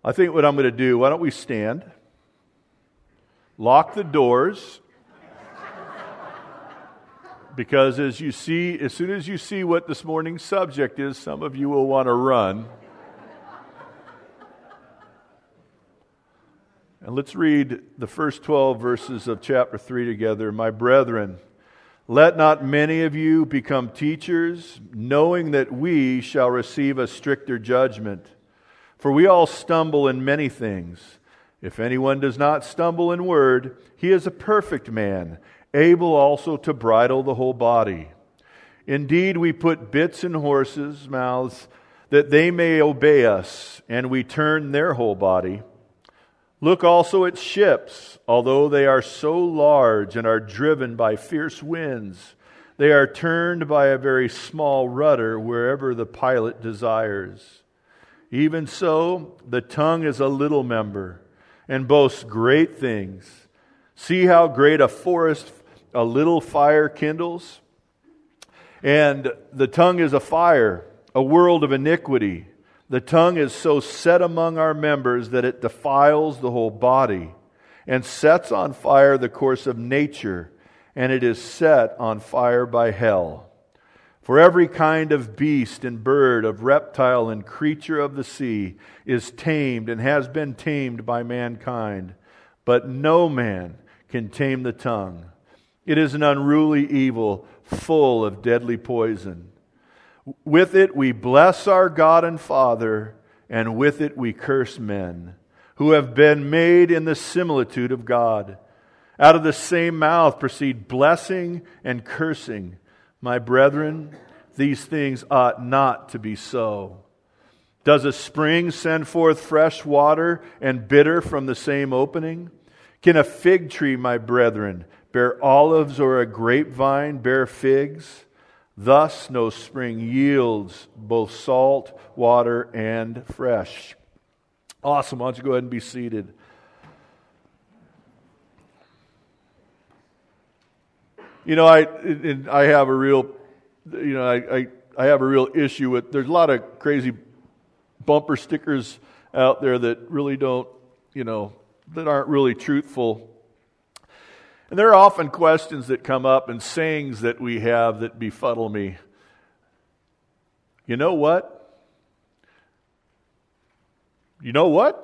I think what I'm going to do, why don't we stand, lock the doors, because as soon as you see what this morning's subject is, some of you will want to run. And let's read the first 12 verses of chapter 3 together. My brethren, let not many of you become teachers, knowing that we shall receive a stricter judgment. For we all stumble in many things. If anyone does not stumble in word, he is a perfect man, able also to bridle the whole body. Indeed, we put bits in horses' mouths, that they may obey us, and we turn their whole body. Look also at ships, although they are so large and are driven by fierce winds. They are turned by a very small rudder wherever the pilot desires. Even so, the tongue is a little member and boasts great things. See how great a forest a little fire kindles? And the tongue is a fire, a world of iniquity. The tongue is so set among our members that it defiles the whole body and sets on fire the course of nature, and it is set on fire by hell. For every kind of beast and bird, of reptile and creature of the sea is tamed and has been tamed by mankind, but no man can tame the tongue. It is an unruly evil, full of deadly poison. With it we bless our God and Father, and with it we curse men, who have been made in the similitude of God. Out of the same mouth proceed blessing and cursing. My brethren, these things ought not to be so. Does a spring send forth fresh water and bitter from the same opening? Can a fig tree, my brethren, bear olives, or a grapevine bear figs? Thus no spring yields both salt water and fresh. Awesome. Why don't you go ahead and be seated. You know, I have a real, I have a real issue with, there's a lot of crazy bumper stickers out there that really don't, that aren't really truthful. And there are often questions that come up and sayings that we have that befuddle me. You know what? You know what?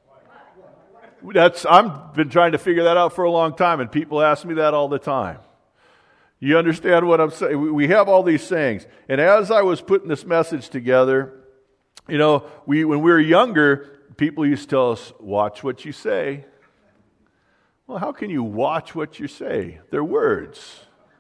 I've been trying to figure that out for a long time, and people ask me that all the time. You understand what I'm saying? We have all these sayings. And as I was putting this message together, when we were younger, people used to tell us, watch what you say. Well, how can you watch what you say? They're words.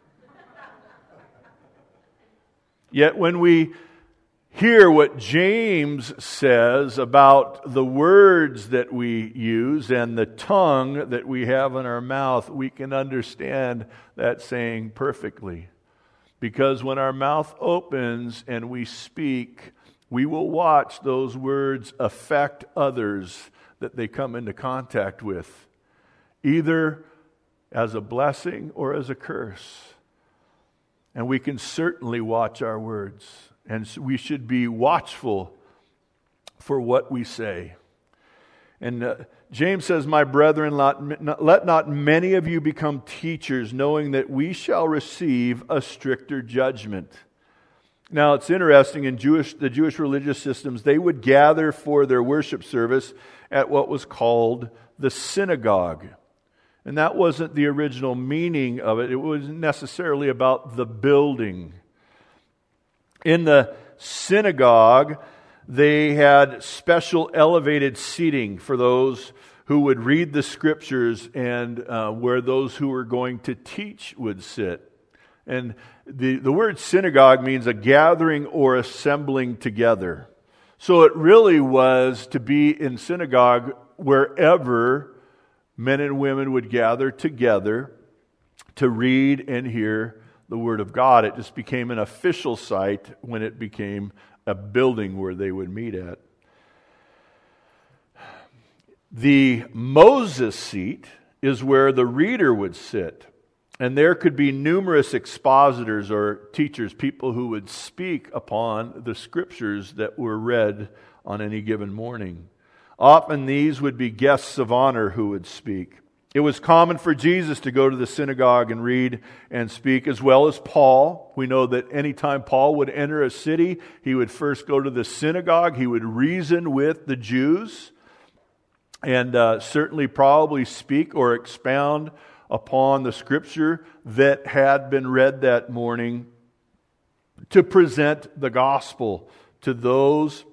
Yet when we hear what James says about the words that we use and the tongue that we have in our mouth, we can understand that saying perfectly. Because when our mouth opens and we speak, we will watch those words affect others that they come into contact with, either as a blessing or as a curse. And we can certainly watch our words. And we should be watchful for what we say. And James says, my brethren, let not many of you become teachers, knowing that we shall receive a stricter judgment. Now, it's interesting, in the Jewish religious systems, they would gather for their worship service at what was called the synagogue. And that wasn't the original meaning of it. It wasn't necessarily about the building. In the synagogue, they had special elevated seating for those who would read the scriptures and where those who were going to teach would sit. And the word synagogue means a gathering or assembling together. So it really was to be in synagogue wherever men and women would gather together to read and hear the Word of God. It just became an official site when it became a building where they would meet at. The Moses seat is where the reader would sit. And there could be numerous expositors or teachers, people who would speak upon the scriptures that were read on any given morning. Often these would be guests of honor who would speak. It was common for Jesus to go to the synagogue and read and speak, as well as Paul. We know that anytime Paul would enter a city, he would first go to the synagogue. He would reason with the Jews and certainly probably speak or expound upon the Scripture that had been read that morning to present the gospel to those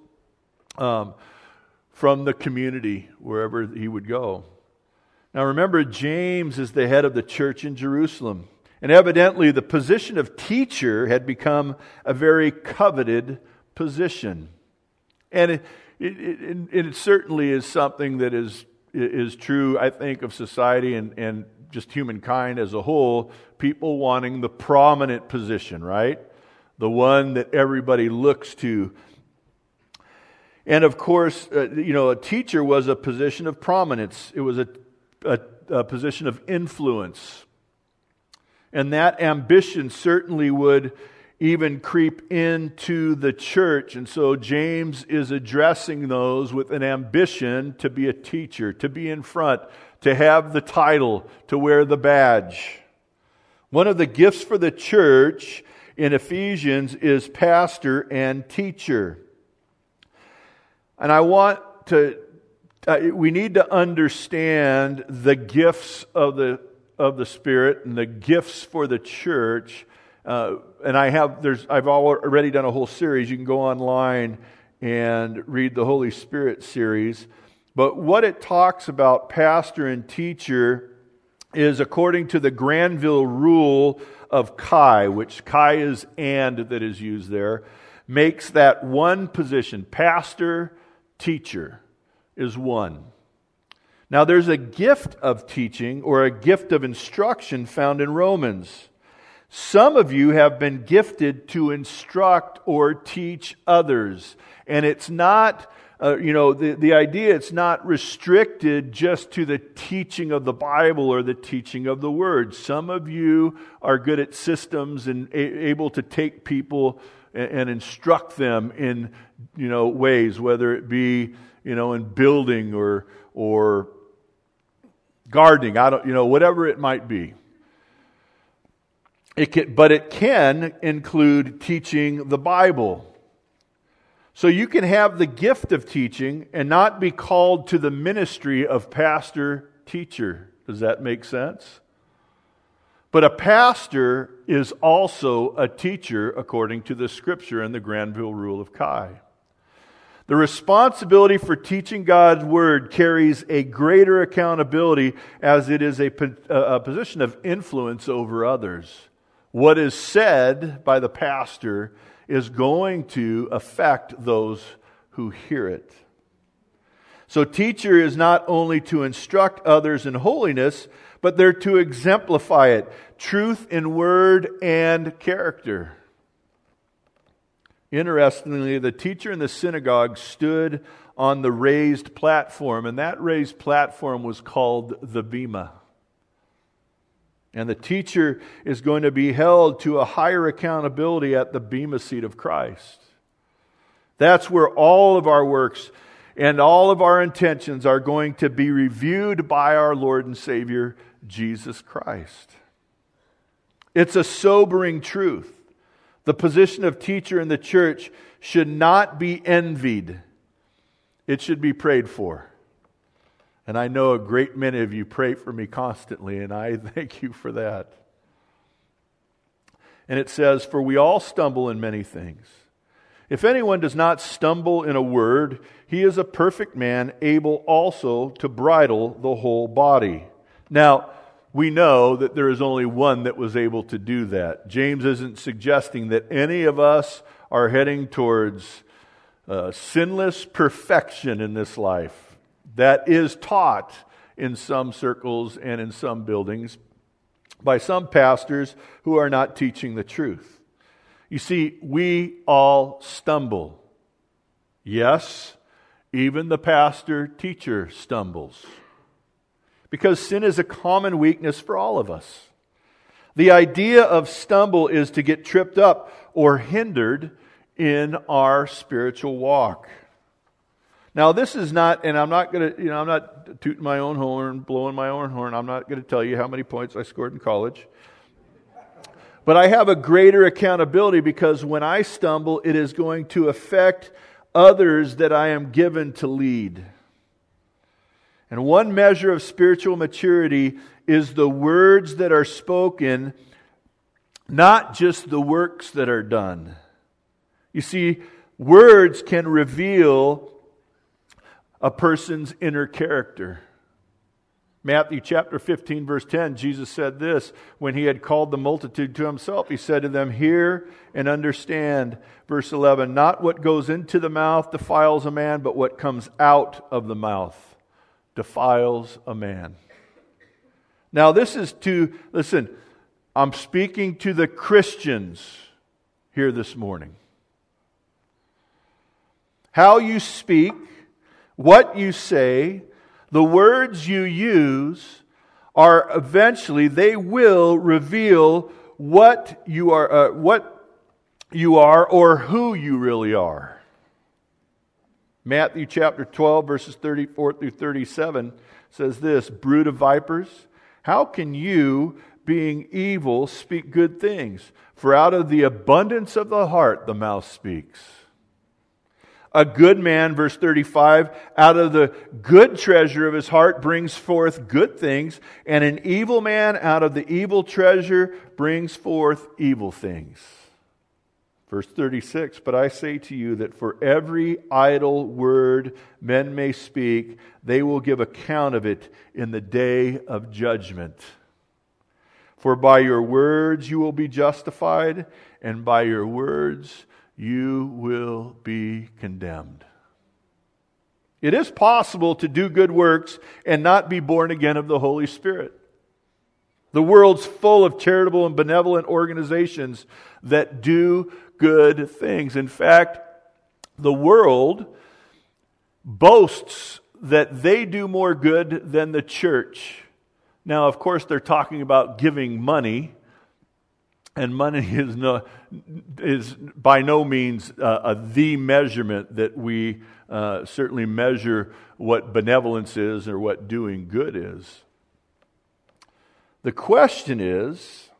from the community wherever he would go. Now remember, James is the head of the church in Jerusalem. And evidently the position of teacher had become a very coveted position. And it certainly is something that is true, I think, of society and just humankind as a whole. People wanting the prominent position, right? The one that everybody looks to. And of course, a teacher was a position of prominence. It was a position of influence. And that ambition certainly would even creep into the church. And so James is addressing those with an ambition to be a teacher, to be in front, to have the title, to wear the badge. One of the gifts for the church in Ephesians is pastor and teacher. And we need to understand the gifts of the Spirit and the gifts for the church. And I've already done a whole series. You can go online and read the Holy Spirit series. But what it talks about pastor and teacher is according to the Granville rule of Chi, which Chi is and that is used there, makes that one position, pastor, teacher, is one. Now there's a gift of teaching or a gift of instruction found in Romans. Some of you have been gifted to instruct or teach others. And it's not, the idea, it's not restricted just to the teaching of the Bible or the teaching of the Word. Some of you are good at systems and able to take people and instruct them in, ways, whether it be in building or gardening, whatever it might be. But it can include teaching the Bible. So you can have the gift of teaching and not be called to the ministry of pastor, teacher. Does that make sense? But a pastor is also a teacher according to the Scripture and the Granville Rule of Chi. The responsibility for teaching God's Word carries a greater accountability as it is a position of influence over others. What is said by the pastor is going to affect those who hear it. So teacher is not only to instruct others in holiness, but they're to exemplify it, truth in word and character. Interestingly, the teacher in the synagogue stood on the raised platform, and that raised platform was called the bema. And the teacher is going to be held to a higher accountability at the bema seat of Christ. That's where all of our works and all of our intentions are going to be reviewed by our Lord and Savior, Jesus Christ. It's a sobering truth. The position of teacher in the church should not be envied. It should be prayed for. And I know a great many of you pray for me constantly, and I thank you for that. And it says, "For we all stumble in many things. If anyone does not stumble in a word, he is a perfect man, able also to bridle the whole body." Now, we know that there is only one that was able to do that. James isn't suggesting that any of us are heading towards sinless perfection in this life. That is taught in some circles and in some buildings by some pastors who are not teaching the truth. You see, we all stumble. Yes, even the pastor-teacher stumbles. Because sin is a common weakness for all of us. The idea of stumble is to get tripped up or hindered in our spiritual walk. Now, this is not, and I'm not going to, I'm not tooting my own horn, blowing my own horn. I'm not going to tell you how many points I scored in college. But I have a greater accountability because when I stumble, it is going to affect others that I am given to lead. And one measure of spiritual maturity is the words that are spoken, not just the works that are done. You see, words can reveal a person's inner character. Matthew chapter 15, verse 10, Jesus said this when he had called the multitude to himself. He said to them, "Hear and understand." Verse 11, "Not what goes into the mouth defiles a man, but what comes out of the mouth defiles a man." Now listen, I'm speaking to the Christians here this morning. How you speak, what you say, the words you use they will reveal what you are or who you really are. Matthew chapter 12, verses 34 through 37 says this, "Brood of vipers, how can you, being evil, speak good things? For out of the abundance of the heart the mouth speaks. A good man," verse 35, "out of the good treasure of his heart brings forth good things, and an evil man out of the evil treasure brings forth evil things." Verse 36, "But I say to you that for every idle word men may speak, they will give account of it in the day of judgment. For by your words you will be justified, and by your words you will be condemned." It is possible to do good works and not be born again of the Holy Spirit. The world's full of charitable and benevolent organizations that do good things. In fact, the world boasts that they do more good than the church. Now, of course, they're talking about giving money, and money is by no means the measurement that we certainly measure what benevolence is or what doing good is. The question is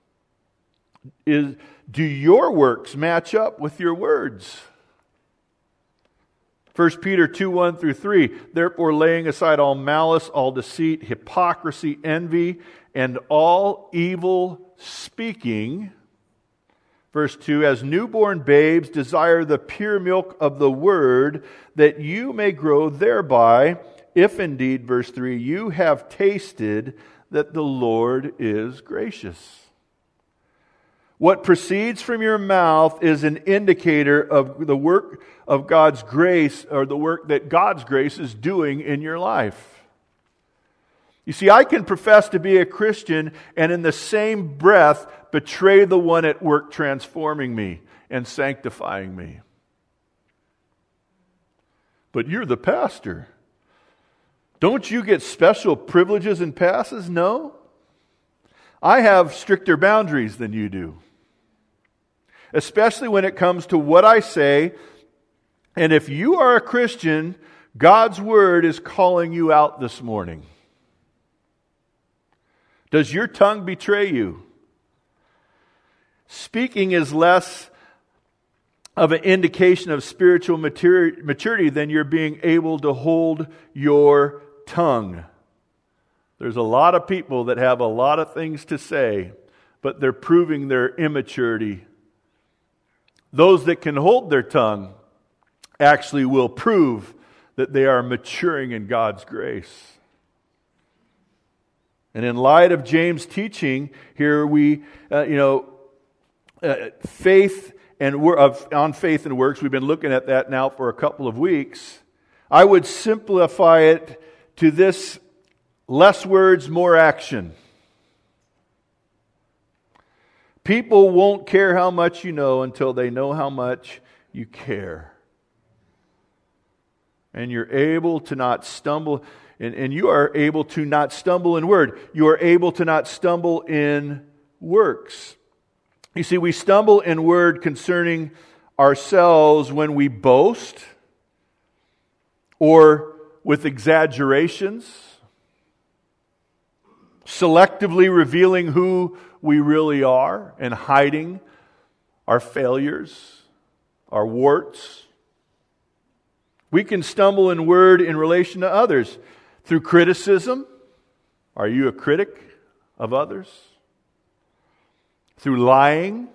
do your works match up with your words? 1 Peter 2, 1 through 3, "Therefore laying aside all malice, all deceit, hypocrisy, envy, and all evil speaking." Verse 2, "As newborn babes desire the pure milk of the word, that you may grow thereby, if indeed," verse 3, "you have tasted that the Lord is gracious." What proceeds from your mouth is an indicator of the work of God's grace, or the work that God's grace is doing in your life. You see, I can profess to be a Christian and in the same breath betray the one at work transforming me and sanctifying me. "But you're the pastor. Don't you get special privileges and passes?" No. I have stricter boundaries than you do. Especially when it comes to what I say. And if you are a Christian, God's Word is calling you out this morning. Does your tongue betray you? Speaking is less of an indication of spiritual maturity than your being able to hold your tongue. There's a lot of people that have a lot of things to say, but they're proving their immaturity. Those that can hold their tongue actually will prove that they are maturing in God's grace. And in light of James' teaching here, faith and on faith and works, we've been looking at that now for a couple of weeks. I would simplify it to this: less words, more action. People won't care how much you know until they know how much you care. And you're able to not stumble, and you are able to not stumble in word. You are able to not stumble in works. You see, we stumble in word concerning ourselves when we boast, or with exaggerations, selectively revealing who we really are and hiding our failures, our warts. We can stumble in word in relation to others through criticism. Are you a critic of others? Through lying.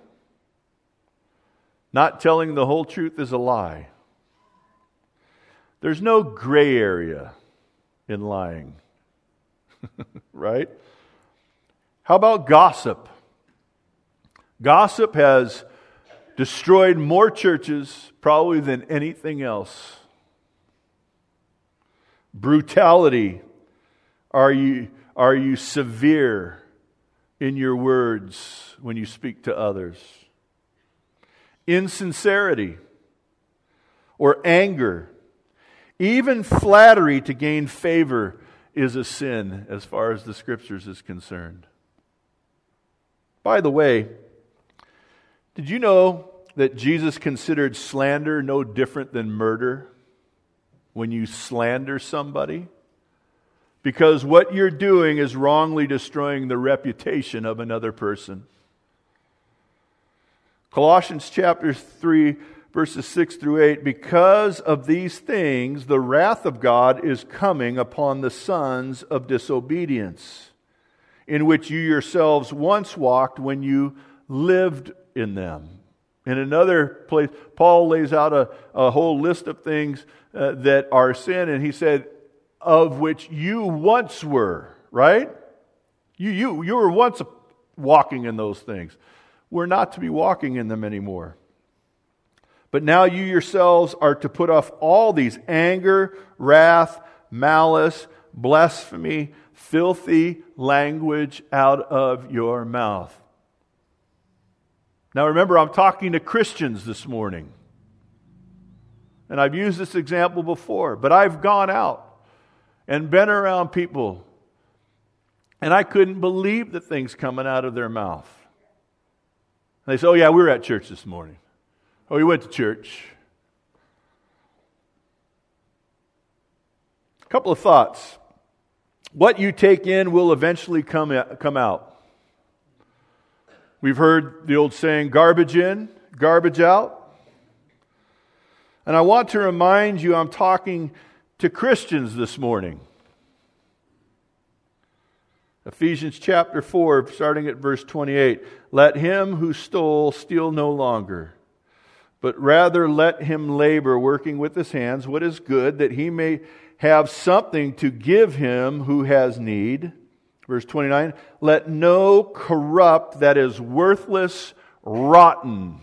Not telling the whole truth is a lie. There's no gray area in lying. Right? How about gossip? Gossip has destroyed more churches probably than anything else. Brutality. Are you severe in your words when you speak to others? Insincerity or anger, even flattery to gain favor is a sin as far as the Scriptures is concerned. By the way, did you know that Jesus considered slander no different than murder when you slander somebody? Because what you're doing is wrongly destroying the reputation of another person. Colossians chapter 3, verses 6 through 8, because of these things, the wrath of God is coming upon the sons of disobedience, in which you yourselves once walked when you lived in them. In another place, Paul lays out a whole list of things that are sin, and he said, of which you once were, right? You were once walking in those things. We're not to be walking in them anymore. But now you yourselves are to put off all these: anger, wrath, malice, blasphemy, filthy language out of your mouth. Now remember, I'm talking to Christians this morning. And I've used this example before, but I've gone out and been around people, and I couldn't believe the things coming out of their mouth. And they say, oh yeah, we were at church this morning. Oh, we went to church. A couple of thoughts. What you take in will eventually come out. We've heard the old saying, garbage in, garbage out. And I want to remind you, I'm talking to Christians this morning. Ephesians chapter 4, starting at verse 28. Let him who stole steal no longer, but rather let him labor, working with his hands what is good, that he may have something to give him who has need. Verse 29, let no corrupt, that is worthless, rotten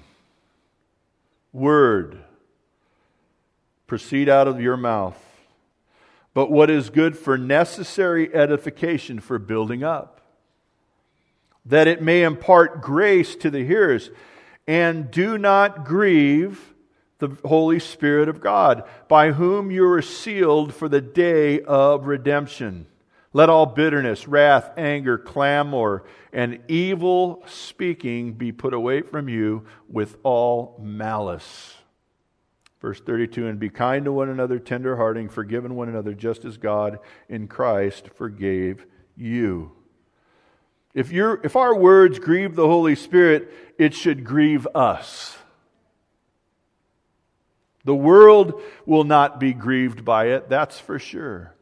word proceed out of your mouth, but what is good for necessary edification, for building up, that it may impart grace to the hearers. And do not grieve the Holy Spirit of God, by whom you are sealed for the day of redemption. Let all bitterness, wrath, anger, clamor, and evil speaking be put away from you with all malice. Verse 32, and be kind to one another, tender-hearted, forgiving one another, just as God in Christ forgave you. If our words grieve the Holy Spirit, it should grieve us. The world will not be grieved by it, that's for sure.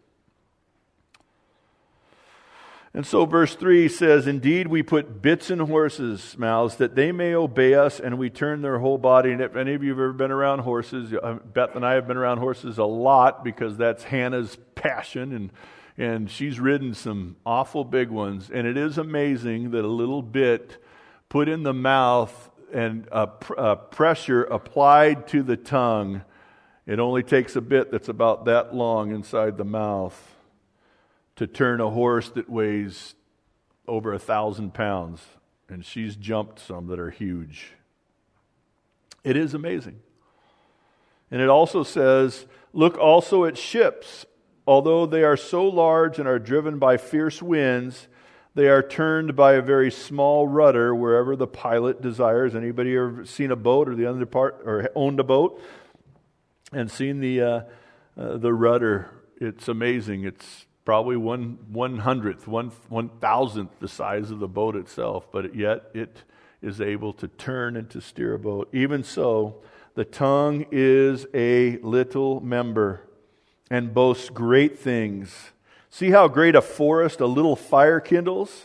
And so verse 3 says, indeed we put bits in horses' mouths that they may obey us, and we turn their whole body. And if any of you have ever been around horses, Beth and I have been around horses a lot because that's Hannah's passion, and she's ridden some awful big ones. And it is amazing that a little bit put in the mouth and pressure applied to the tongue, it only takes a bit that's about that long inside the mouth to turn a horse that weighs over 1,000 pounds. And she's jumped some that are huge. It is amazing. And it also says, look also at ships. Although they are so large and are driven by fierce winds, they are turned by a very small rudder wherever the pilot desires. Anybody ever seen a boat or the other part, or owned a boat and seen the the rudder. It's amazing. It's probably 1/100th, 1/1000th the size of the boat itself, but yet it is able to turn and to steer a boat. Even so, the tongue is a little member and boasts great things. See how great a forest a little fire kindles?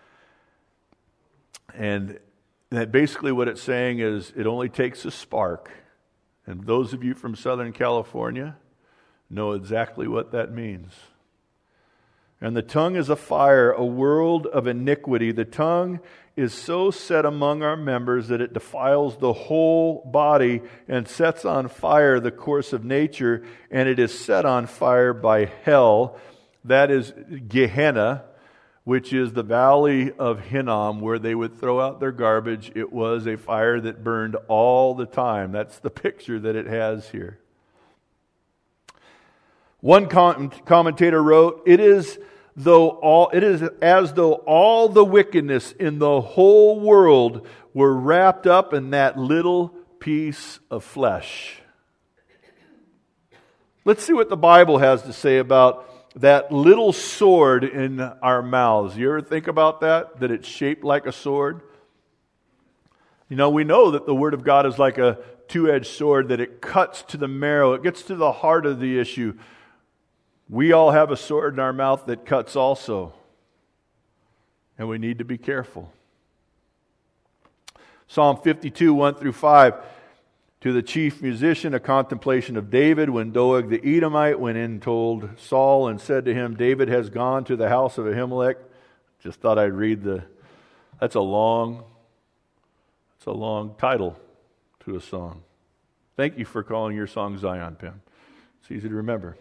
And that basically what it's saying is it only takes a spark. And those of you from Southern California know exactly what that means. And the tongue is a fire, a world of iniquity. The tongue is so set among our members that it defiles the whole body and sets on fire the course of nature, and it is set on fire by hell. That is Gehenna, which is the valley of Hinnom, where they would throw out their garbage. It was a fire that burned all the time. That's the picture that it has here. One commentator wrote, It is as though all the wickedness in the whole world were wrapped up in that little piece of flesh. Let's see what the Bible has to say about that little sword in our mouths. You ever think about that? That it's shaped like a sword? You know, we know that the Word of God is like a two-edged sword, that it cuts to the marrow. It gets to the heart of the issue. We all have a sword in our mouth that cuts also. And we need to be careful. Psalm 52, 1-5. To the chief musician, a contemplation of David, when Doeg the Edomite went in and told Saul and said to him, David has gone to the house of Ahimelech. Just thought I'd read that's a long title to a song. Thank you for calling your song Zion, Pam. It's easy to remember.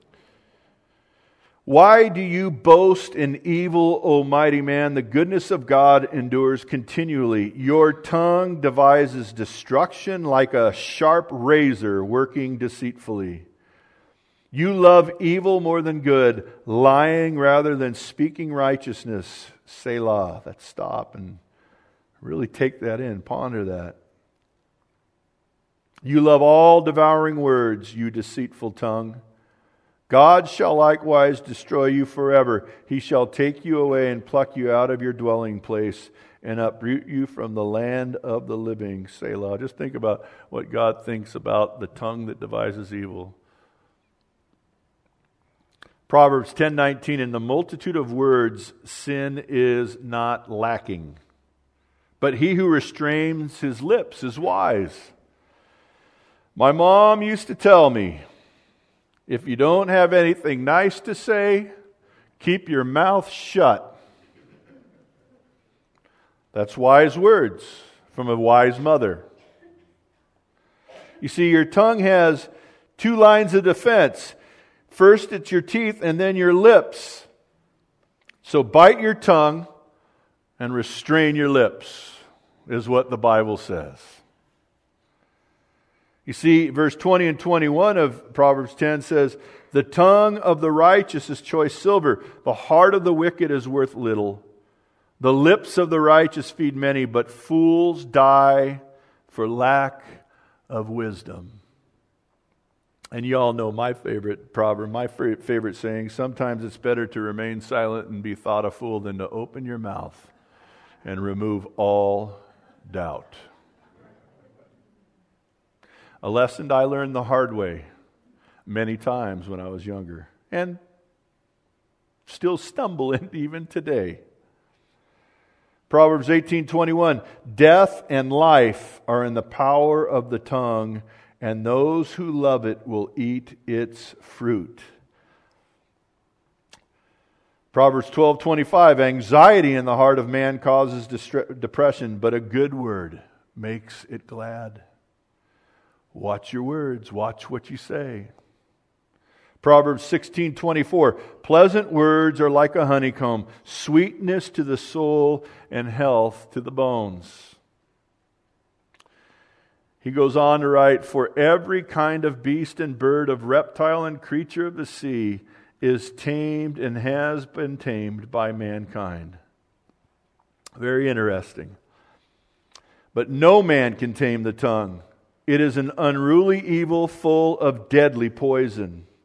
Why do you boast in evil, O mighty man? The goodness of God endures continually. Your tongue devises destruction like a sharp razor working deceitfully. You love evil more than good, lying rather than speaking righteousness. Selah. Let's stop and really take that in. Ponder that. You love all devouring words, you deceitful tongue. God shall likewise destroy you forever. He shall take you away and pluck you out of your dwelling place and uproot you from the land of the living. Selah. Just think about what God thinks about the tongue that devises evil. Proverbs 10:19, in the multitude of words, sin is not lacking. But he who restrains his lips is wise. My mom used to tell me, if you don't have anything nice to say, keep your mouth shut. That's wise words from a wise mother. You see, your tongue has two lines of defense. First, it's your teeth, and then your lips. So bite your tongue and restrain your lips, is what the Bible says. You see, verse 20 and 21 of Proverbs 10 says, the tongue of the righteous is choice silver. The heart of the wicked is worth little. The lips of the righteous feed many, but fools die for lack of wisdom. And you all know my favorite proverb, my favorite saying, sometimes it's better to remain silent and be thought a fool than to open your mouth and remove all doubt. A lesson I learned the hard way many times when I was younger, and still stumble in even today. Proverbs 18:21, death and life are in the power of the tongue, and those who love it will eat its fruit. Proverbs 12:25, anxiety in the heart of man causes depression, but a good word makes it glad. Watch your words. Watch what you say. Proverbs 16:24. Pleasant words are like a honeycomb, sweetness to the soul and health to the bones. He goes on to write, for every kind of beast and bird, of reptile and creature of the sea is tamed and has been tamed by mankind. Very interesting. But no man can tame the tongue. It is an unruly evil full of deadly poison.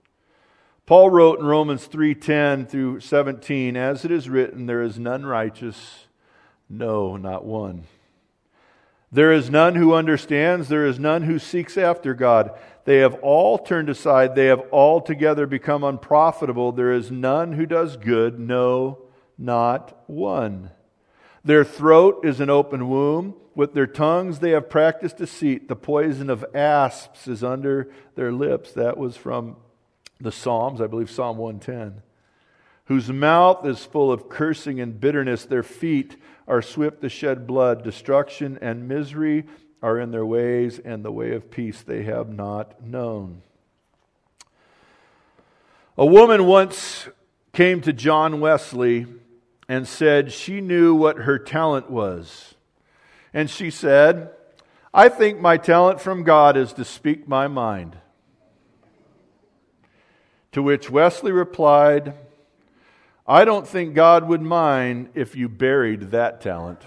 Paul wrote in Romans 3:10 through 17, "As it is written, there is none righteous, no, not one. There is none who understands, there is none who seeks after God. They have all turned aside, they have altogether become unprofitable. There is none who does good, no, not one. Their throat is an open womb. With their tongues they have practiced deceit. The poison of asps is under their lips." That was from the Psalms, I believe Psalm 110. "Whose mouth is full of cursing and bitterness. Their feet are swift to shed blood. Destruction and misery are in their ways, and the way of peace they have not known." A woman once came to John Wesley and said she knew what her talent was. And she said, "I think my talent from God is to speak my mind." To which Wesley replied, "I don't think God would mind if you buried that talent."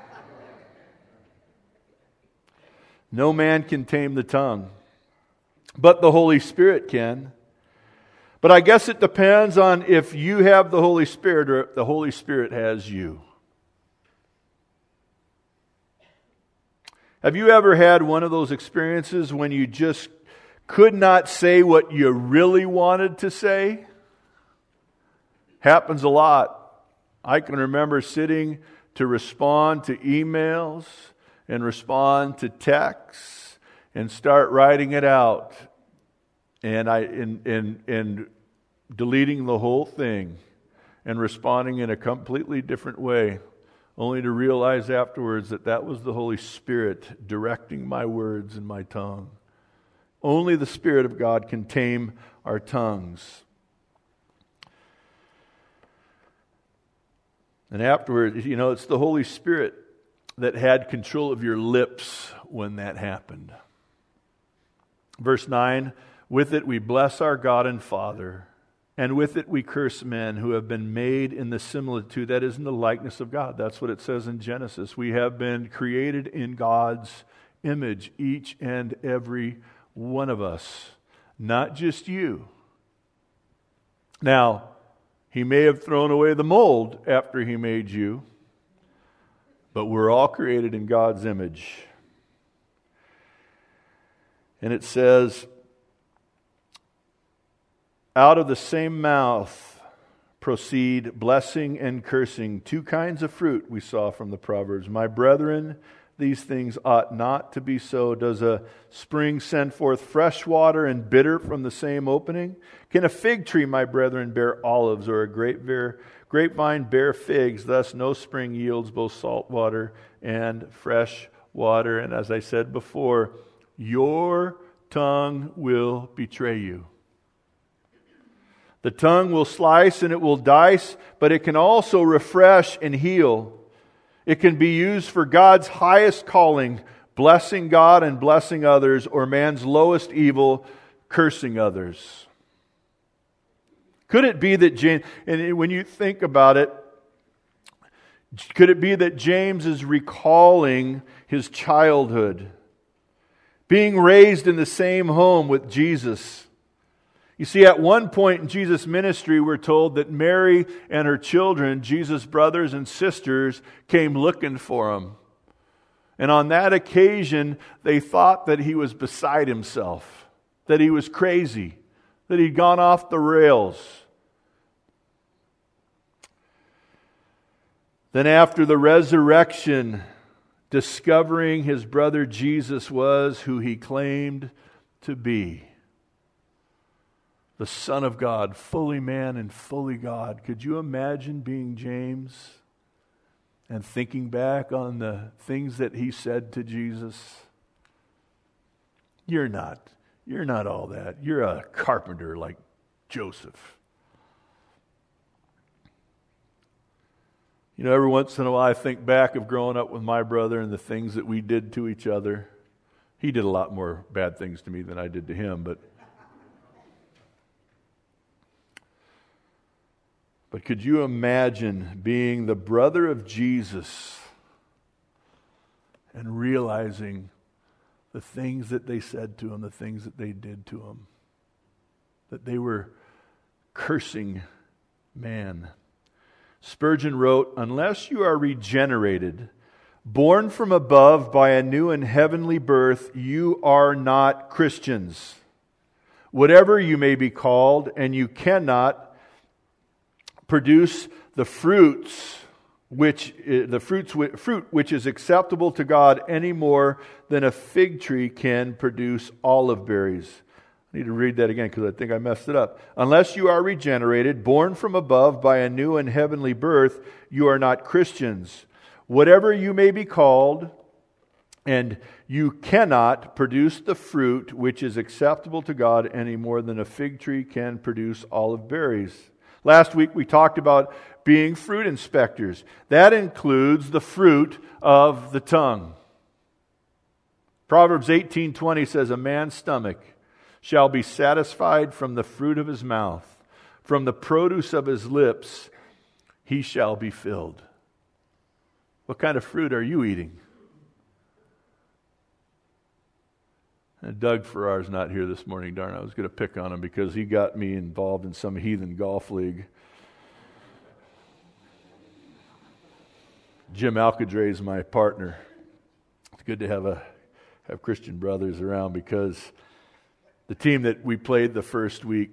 No man can tame the tongue, but the Holy Spirit can. But I guess it depends on if you have the Holy Spirit or if the Holy Spirit has you. Have you ever had one of those experiences when you just could not say what you really wanted to say? Happens a lot. I can remember sitting to respond to emails and respond to texts and start writing it out, and deleting the whole thing and responding in a completely different way, only to realize afterwards that that was the Holy Spirit directing my words and my tongue. Only the Spirit of God can tame our tongues. And afterwards, it's the Holy Spirit that had control of your lips when that happened. Verse 9, "With it we bless our God and Father, and with it we curse men who have been made in the similitude," that is, in the likeness of God. That's what it says in Genesis. We have been created in God's image, each and every one of us, not just you. Now, He may have thrown away the mold after He made you, but we're all created in God's image. And it says, "Out of the same mouth proceed blessing and cursing, two kinds of fruit," we saw from the Proverbs. "My brethren, these things ought not to be so. Does a spring send forth fresh water and bitter from the same opening? Can a fig tree, my brethren, bear olives, or a grapevine bear figs? Thus no spring yields both salt water and fresh water." And as I said before, your tongue will betray you. The tongue will slice and it will dice, but it can also refresh and heal. It can be used for God's highest calling, blessing God and blessing others, or man's lowest evil, cursing others. Could it be that James, and when you think about it, could it be that James is recalling his childhood, being raised in the same home with Jesus? You see, at one point in Jesus' ministry, we're told that Mary and her children, Jesus' brothers and sisters, came looking for him. And on that occasion, they thought that he was beside himself, that he was crazy, that he'd gone off the rails. Then after the resurrection, discovering his brother Jesus was who he claimed to be, the Son of God, fully man and fully God. Could you imagine being James and thinking back on the things that he said to Jesus? You're not all that. You're a carpenter like Joseph. Every once in a while I think back of growing up with my brother and the things that we did to each other. He did a lot more bad things to me than I did to him, but could you imagine being the brother of Jesus and realizing the things that they said to him, the things that they did to him, that they were cursing man. Spurgeon wrote, "Unless you are regenerated, born from above by a new and heavenly birth, you are not Christians. Whatever you may be called, and you cannot produce the fruit which is acceptable to God any more than a fig tree can produce olive berries." I need to read that again because I think I messed it up. "Unless you are regenerated, born from above by a new and heavenly birth, you are not Christians. Whatever you may be called, and you cannot produce the fruit which is acceptable to God any more than a fig tree can produce olive berries." Last week we talked about being fruit inspectors. That includes the fruit of the tongue. Proverbs 18:20 says, "A man's stomach shall be satisfied from the fruit of his mouth. From the produce of his lips he shall be filled." What kind of fruit are you eating? And Doug Farrar's not here this morning. Darn, I was going to pick on him because he got me involved in some heathen golf league. Jim Alcadre is my partner. It's good to have Christian brothers around because the team that we played the first week,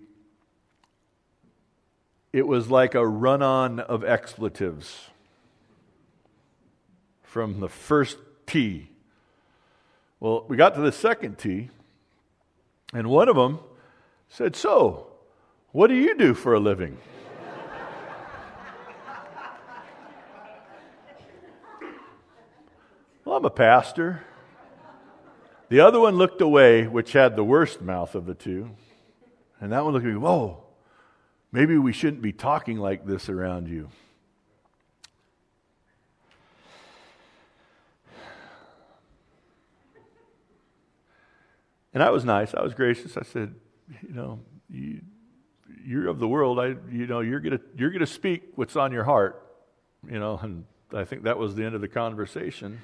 it was like a run-on of expletives from the first tee. Well, we got to the second tee, and one of them said, "So, what do you do for a living?" "Well, I'm a pastor." The other one looked away, which had the worst mouth of the two. And that one looked at me, "Whoa, maybe we shouldn't be talking like this around you." And I was nice. I was gracious. I said, you're of the world. You're gonna speak what's on your heart. And I think that was the end of the conversation.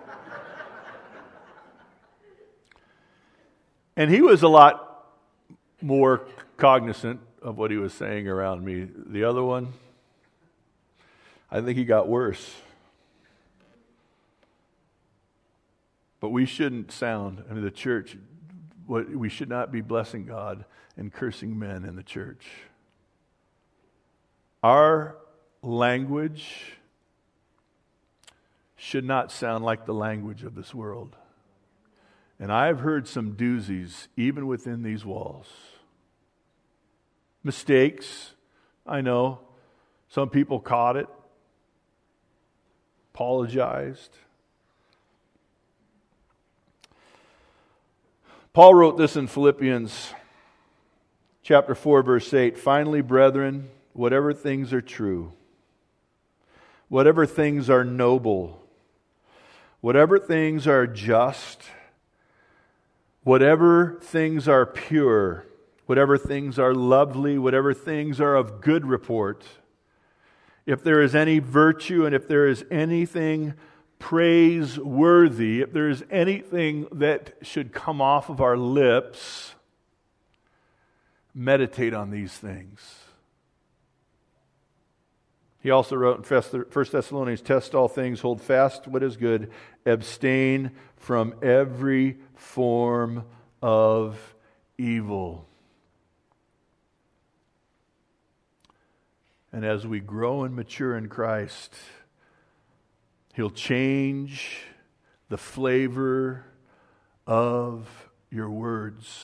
And he was a lot more cognizant of what he was saying around me. The other one, I think he got worse. But we shouldn't the church, we should not be blessing God and cursing men in the church. Our language should not sound like the language of this world. And I've heard some doozies, even within these walls. Mistakes, I know. Some people caught it, apologized. Paul wrote this in Philippians chapter 4, verse 8. "Finally, brethren, whatever things are true, whatever things are noble, whatever things are just, whatever things are pure, whatever things are lovely, whatever things are of good report, if there is any virtue and if there is anything praiseworthy, if there is anything that should come off of our lips, meditate on these things." He also wrote in 1 Thessalonians, "Test all things, hold fast what is good, abstain from every form of evil." And as we grow and mature in Christ, He'll change the flavor of your words.